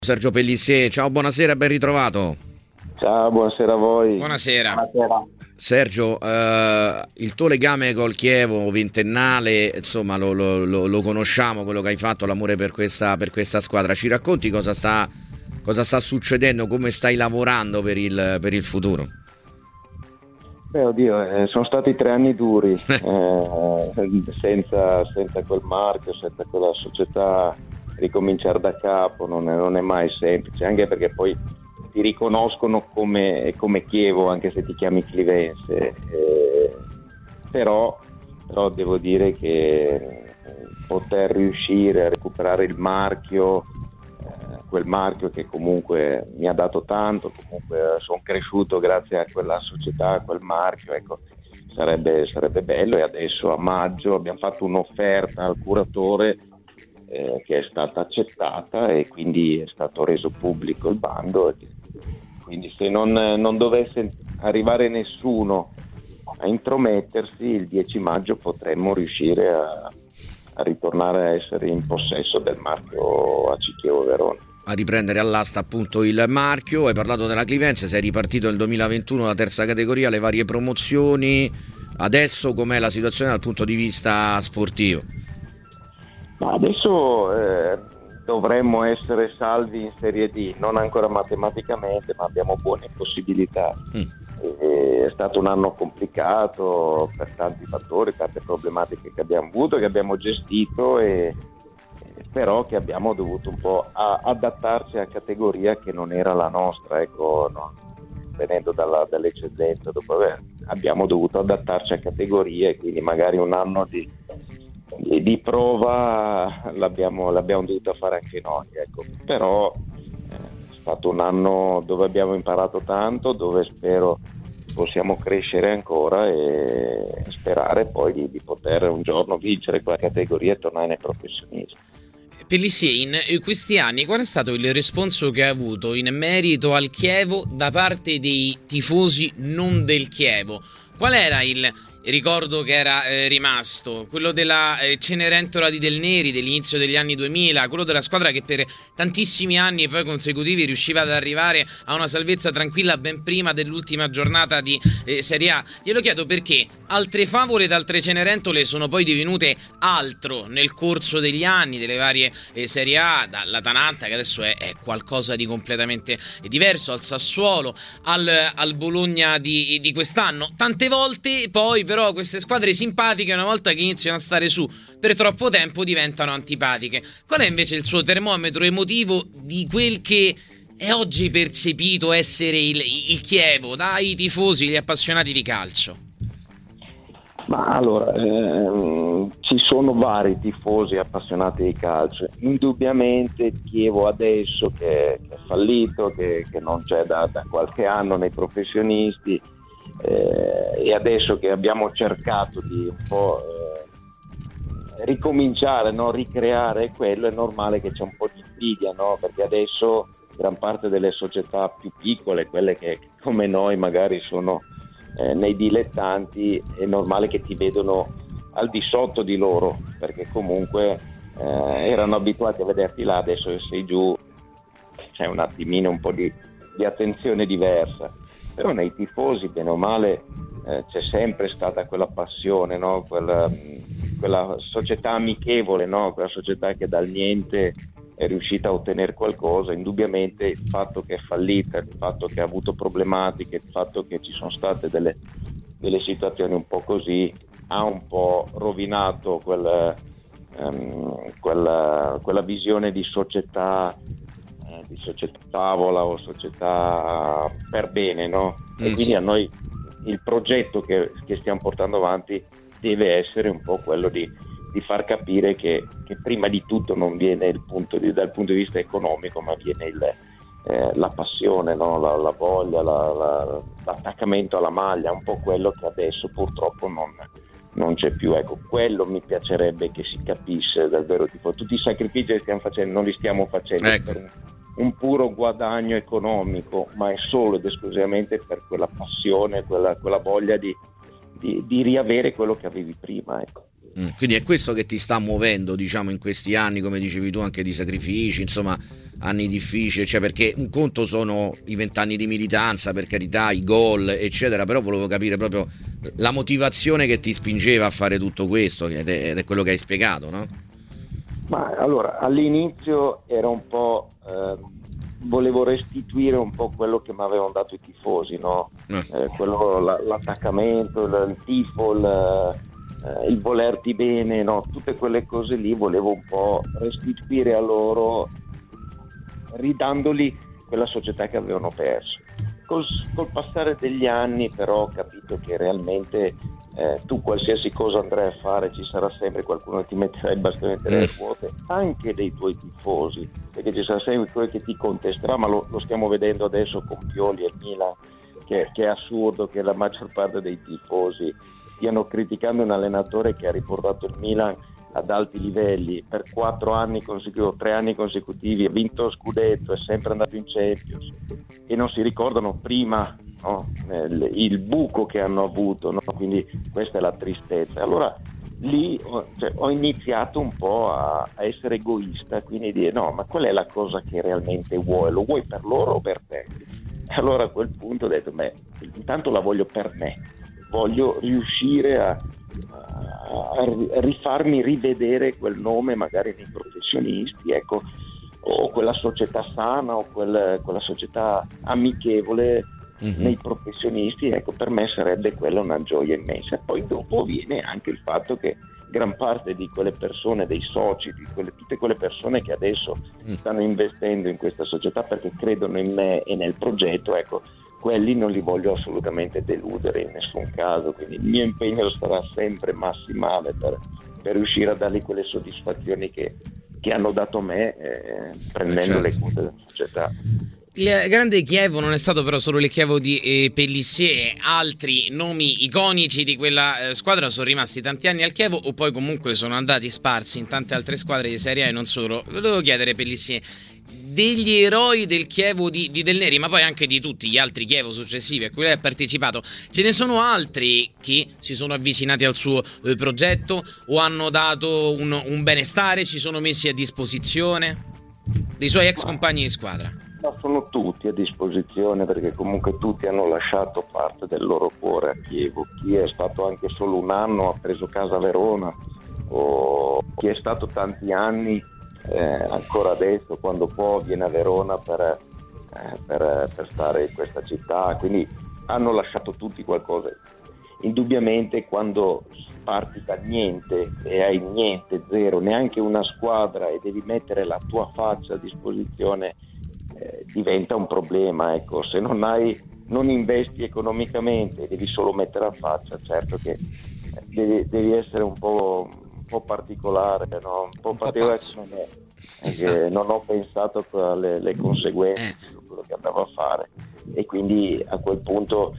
Sergio Pellissier, ciao, buonasera, ben ritrovato. Ciao, buonasera a voi. Buonasera. Buonasera. Sergio, il tuo legame col Chievo ventennale, insomma, lo conosciamo, quello che hai fatto, l'amore per questa squadra. Ci racconti cosa sta succedendo, come stai lavorando per il futuro? Beh, oddio, sono stati 3 anni duri, senza quel marchio, senza quella società, ricominciare da capo non è mai semplice, anche perché poi ti riconoscono come Chievo, anche se ti chiami Clivense, però devo dire che poter riuscire a recuperare il marchio, quel marchio che comunque mi ha dato tanto, comunque sono cresciuto grazie a quella società, a quel marchio, ecco, sarebbe bello. E adesso a maggio abbiamo fatto un'offerta al curatore che è stata accettata e quindi è stato reso pubblico il bando, quindi se non dovesse arrivare nessuno a intromettersi, il 10 maggio potremmo riuscire a ritornare a essere in possesso del marchio AC Chievo Verona, a riprendere all'asta appunto il marchio. Hai parlato della Clivense, sei ripartito nel 2021 la terza categoria, le varie promozioni. Adesso com'è la situazione dal punto di vista sportivo? Ma adesso dovremmo essere salvi in Serie D, non ancora matematicamente, ma abbiamo buone possibilità. È stato un anno complicato per tanti fattori, tante problematiche che abbiamo avuto, che abbiamo gestito, però che abbiamo dovuto un po' adattarci a categoria che non era la nostra, ecco, no? Venendo dall'eccellenza, abbiamo dovuto adattarci a categorie, quindi magari un anno di prova l'abbiamo dovuta fare anche noi, ecco. Però è stato un anno dove abbiamo imparato tanto, dove spero possiamo crescere ancora e sperare poi di poter un giorno vincere quella categoria e tornare nei professionisti. Pellissier, in questi anni qual è stato il responso che ha avuto in merito al Chievo da parte dei tifosi non del Chievo? Qual era il ricordo che era rimasto? Quello della Cenerentola di Del Neri dell'inizio degli anni 2000, quello della squadra che per tantissimi anni poi consecutivi riusciva ad arrivare a una salvezza tranquilla ben prima dell'ultima giornata di Serie A? Glielo chiedo perché altre favole ed altre Cenerentole sono poi divenute altro nel corso degli anni, delle varie Serie A, dall'Atalanta che adesso è qualcosa di completamente diverso, al Sassuolo, al Bologna di quest'anno. Tante volte poi però queste squadre simpatiche, una volta che iniziano a stare su per troppo tempo, diventano antipatiche. Qual è invece il suo termometro emotivo di quel che è oggi percepito essere il Chievo dai tifosi, gli appassionati di calcio? Ma allora, ci sono vari tifosi appassionati di calcio. Indubbiamente il Chievo adesso che è fallito, che non c'è da qualche anno nei professionisti, e adesso che abbiamo cercato di un po' ricominciare, no? Ricreare quello, è normale che c'è un po' di invidia, no? Perché adesso gran parte delle società più piccole, quelle che come noi magari sono nei dilettanti, è normale che ti vedono al di sotto di loro, perché comunque erano abituati a vederti là, adesso che sei giù c'è un attimino un po' di attenzione diversa. Però nei tifosi, bene o male, c'è sempre stata quella passione, no? Quella società amichevole, no? Quella società che dal niente è riuscita a ottenere qualcosa. Indubbiamente il fatto che è fallita, il fatto che ha avuto problematiche, il fatto che ci sono state delle situazioni un po' così, ha un po' rovinato quella visione di società tavola o società per bene, no? E quindi a noi il progetto che stiamo portando avanti deve essere un po' quello di far capire che prima di tutto non viene dal punto di vista economico, ma viene la passione, no? La voglia, l'attaccamento alla maglia, un po' quello che adesso purtroppo non c'è più. Ecco, quello mi piacerebbe che si capisse davvero, tipo tutti i sacrifici che stiamo facendo non li stiamo facendo, ecco, per un puro guadagno economico, ma è solo ed esclusivamente per quella passione, quella voglia di riavere quello che avevi prima, ecco. Quindi è questo che ti sta muovendo, diciamo, in questi anni, come dicevi tu, anche di sacrifici, insomma, anni difficili, cioè, perché un conto sono i 20 anni di militanza, per carità, i gol, eccetera, però volevo capire proprio la motivazione che ti spingeva a fare tutto questo, ed è quello che hai spiegato, no? Ma allora, all'inizio era un po'... volevo restituire un po' quello che mi avevano dato i tifosi, no? L'attaccamento, il tifo, il volerti bene, no? Tutte quelle cose lì volevo un po' restituire a loro, ridandoli quella società che avevano perso. Col passare degli anni però ho capito che realmente tu qualsiasi cosa andrai a fare ci sarà sempre qualcuno che ti metterà il bastone tra le ruote, anche dei tuoi tifosi, perché ci sarà sempre quello che ti contesterà, ma lo stiamo vedendo adesso con Pioli e Milan, che è assurdo che la maggior parte dei tifosi stiano criticando un allenatore che ha riportato il Milan ad alti livelli per 4 anni consecutivi, 3 anni consecutivi, ha vinto lo scudetto, è sempre andato in Champions, e non si ricordano prima, no, il buco che hanno avuto, no? Quindi questa è la tristezza. Allora lì ho iniziato un po' a essere egoista, quindi dire no, ma qual è la cosa che realmente vuoi? Lo vuoi per loro o per te? E allora a quel punto ho detto, intanto la voglio per me, voglio riuscire a rifarmi rivedere quel nome magari nei professionisti, ecco, o quella società sana o quella società amichevole nei professionisti, ecco, per me sarebbe quella una gioia immensa. Poi dopo viene anche il fatto che gran parte di quelle persone, dei soci, tutte quelle persone che adesso stanno investendo in questa società perché credono in me e nel progetto, ecco, quelli non li voglio assolutamente deludere in nessun caso, quindi il mio impegno sarà sempre massimale per riuscire a dargli quelle soddisfazioni che hanno dato a me, prendendo le cose della società. Il grande Chievo non è stato però solo il Chievo di Pélissier, altri nomi iconici di quella squadra sono rimasti tanti anni al Chievo o poi comunque sono andati sparsi in tante altre squadre di Serie A e non solo. Volevo chiedere, Pélissier, degli eroi del Chievo di Del Neri, ma poi anche di tutti gli altri Chievo successivi a cui lei ha partecipato, ce ne sono altri che si sono avvicinati al suo progetto o hanno dato un benestare, si sono messi a disposizione dei suoi ex compagni di squadra? Ma sono tutti a disposizione, perché comunque tutti hanno lasciato parte del loro cuore a Chievo. Chi è stato anche solo un anno ha preso casa a Verona, o chi è stato tanti anni ancora adesso quando può viene a Verona per stare in questa città, quindi hanno lasciato tutti qualcosa. Indubbiamente quando parti da niente e hai niente, zero, neanche una squadra, e devi mettere la tua faccia a disposizione, diventa un problema, ecco. Se non investi economicamente, devi solo mettere la faccia, certo che devi essere un po' particolare, no? Un po' particolare come me, perché non ho pensato alle conseguenze di quello che andavo a fare, e quindi a quel punto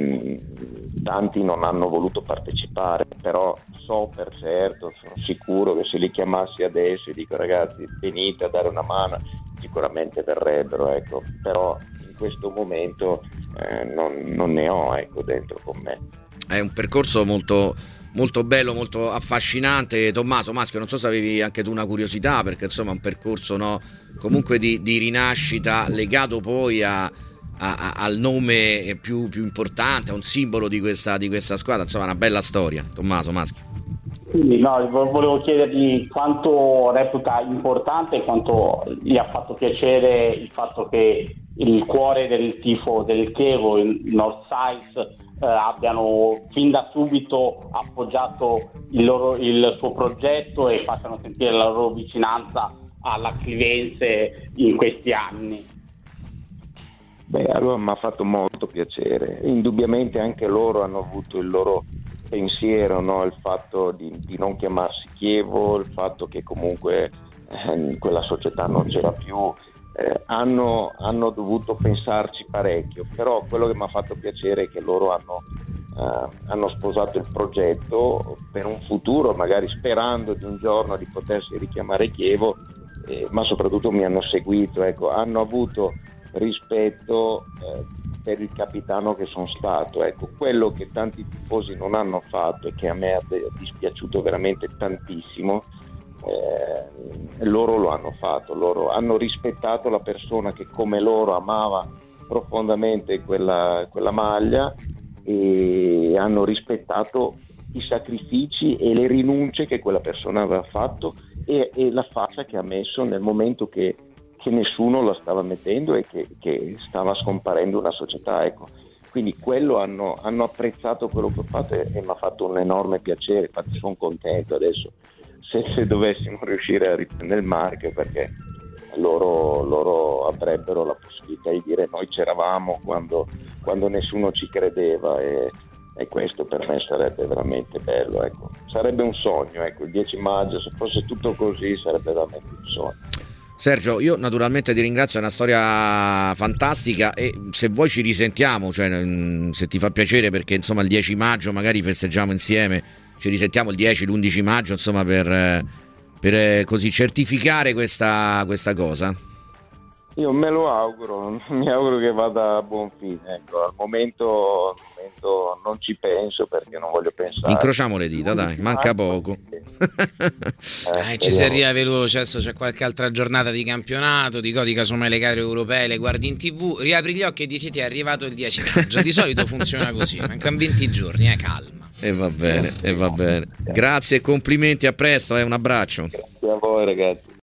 tanti non hanno voluto partecipare, però so per certo, sono sicuro che se li chiamassi adesso e dico ragazzi venite a dare una mano, sicuramente verrebbero, ecco. Però in questo momento non ne ho, ecco, dentro con me. È un percorso molto molto bello, molto affascinante. Tommaso Maschio, non so se avevi anche tu una curiosità, perché insomma è un percorso, no, comunque di rinascita, legato poi al nome più importante, a un simbolo di questa squadra, insomma una bella storia. Tommaso Maschio. Quindi, no, volevo chiedergli quanto reputa importante e quanto gli ha fatto piacere il fatto che il cuore del tifo del Chievo, il North Sides, abbiano fin da subito appoggiato il suo progetto e facciano sentire la loro vicinanza alla Clivense in questi anni. Allora mi ha fatto molto piacere. Indubbiamente anche loro hanno avuto il loro pensiero, no? Il fatto di non chiamarsi Chievo, il fatto che comunque quella società non c'era più, hanno dovuto pensarci parecchio, però quello che mi ha fatto piacere è che loro hanno sposato il progetto per un futuro, magari sperando di un giorno di potersi richiamare Chievo, ma soprattutto mi hanno seguito, ecco, hanno avuto rispetto per il capitano che sono stato. Ecco, quello che tanti tifosi non hanno fatto e che a me è dispiaciuto veramente tantissimo, loro lo hanno fatto, loro hanno rispettato la persona che come loro amava profondamente quella maglia, e hanno rispettato i sacrifici e le rinunce che quella persona aveva fatto e la faccia che ha messo nel momento che nessuno la stava mettendo e che stava scomparendo una società, ecco. Quindi quello hanno apprezzato quello che ho fatto e mi ha fatto un enorme piacere. Infatti sono contento adesso se dovessimo riuscire a riprendere il marchio, perché loro avrebbero la possibilità di dire noi c'eravamo quando nessuno ci credeva, e questo per me sarebbe veramente bello, ecco. Sarebbe un sogno, ecco, il 10 maggio, se fosse tutto così sarebbe veramente un sogno. Sergio, io naturalmente ti ringrazio, è una storia fantastica, e se vuoi ci risentiamo, cioè se ti fa piacere, perché insomma il 10 maggio magari festeggiamo insieme, ci risentiamo il 10, l'11 maggio, insomma per così certificare questa cosa. Io me lo auguro, mi auguro che vada a buon fine, ecco. Al momento non ci penso, perché non voglio pensare. Incrociamo le dita, dai, manca poco. Ci si arriva veloce, adesso c'è qualche altra giornata di campionato, di godi casomai le gare europee, le guardi in TV, riapri gli occhi e dici ti è arrivato il 10 maggio. Di solito funziona così, mancano 20 giorni, calma. E va bene. Grazie e complimenti, a presto, un abbraccio. Grazie a voi, ragazzi.